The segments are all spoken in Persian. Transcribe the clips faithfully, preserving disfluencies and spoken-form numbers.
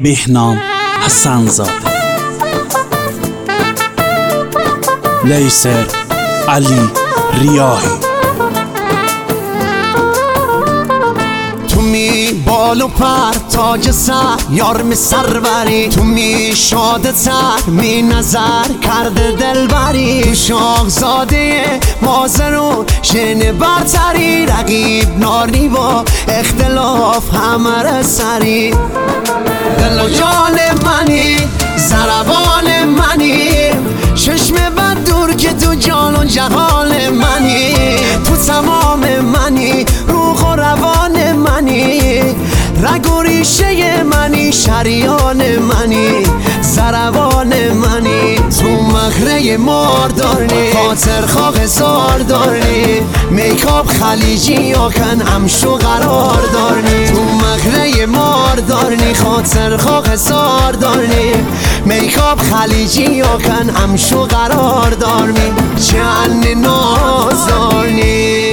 بهنام حسن‌زاده، لیسر علی ریاحی. تو می بال و پر تاج سر یار می سروری، تو می شاده تر می نظر کرده دلبری، تو شاهزاده مازرو شن برتری، رقیب ناری با اختلاف همه سری. دل و جان منی زربان منی، چشم بد دور که تو جان و جهان منی، تو تمام منی روح و روان منی، رگ و ریشه منی شریان منی، زربان منی، تو مخره ماردارنی خاطر خواه زار دارنی، میکاب خلیجی یا کن امشو قرار دارنی، تو مخره ماردارنی خاطر خواه زار دارنی، میکاب خلیجی یا کن امشو قرار دارنی، چند نازارنی.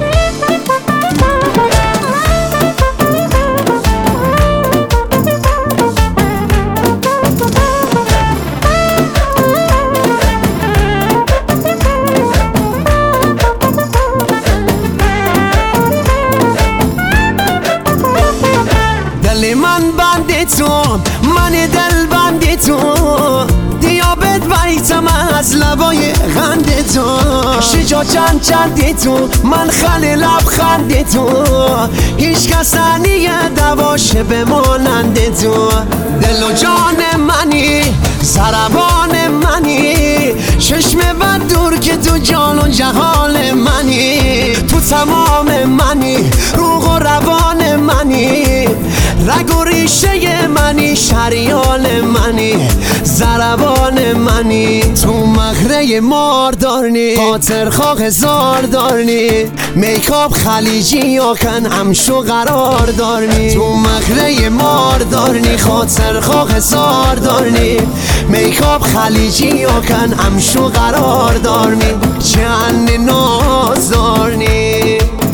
دل من بندی تو، من دل بندی تو، دیابت بیتم از لبای غندی تو، شجا چند چندی تو، من خلی لبخندی تو، هیچ کسانی دواشه بمانندی تو. دل و جان منی زربان منی، چشم بد دور که تو جان و جهان منی، تو تمام منی روح و روان منی، رگ و ریشه منی شریان منی، زربان منی، تو مخره ماردارنی خاطر خواه زار دارنی، میکاب خلیجی یا کن امشو قرار دارنی، تو مخره ماردارنی خاطر خواه زار دارنی، میکاب خلیجی یا کن امشو قرار دارنی، چند نازارنی.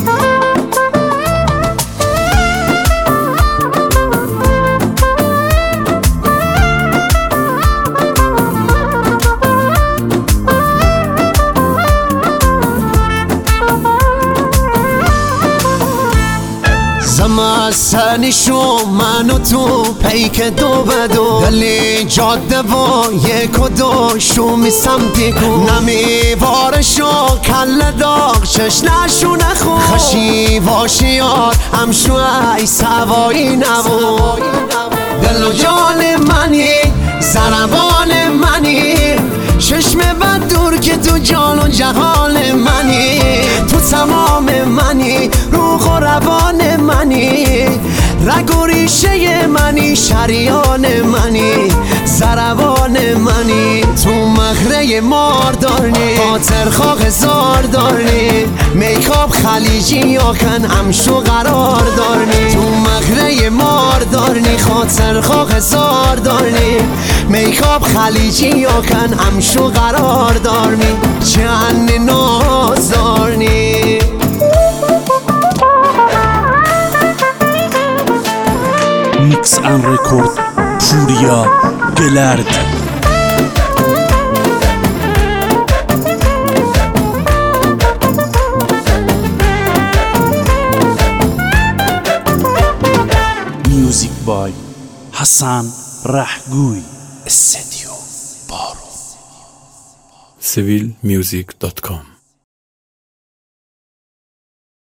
زمستنی شو من و تو پیک دو بدو، دلی جاده و یک و دو شو می سمتی کو، نمی وارشو کل داغ چش نشو نخون، خشی واشی یار همشو ای سوایی نبو. دل و جان منی زربان منی، چشم بد دور که تو جان و جهان منی، تو تمام منی روح و روان منی، رگ و ریشه منی شریان منی، زربان منی، تو مخره ماردارنی خاطر خواه زار دارنی، میکاب خلیجی یا کن امشو قرار دارنی، تو مخره ماردارنی خاطر خواه زار دارنی، میکاب خلیجی یا کن امشو قرار دارنی، چند نازارنی. میکس ان رکورد پوریا گلرد. میوزیک بای حسن رحگوی، استودیو بارو. سیویل میوزیک دات کام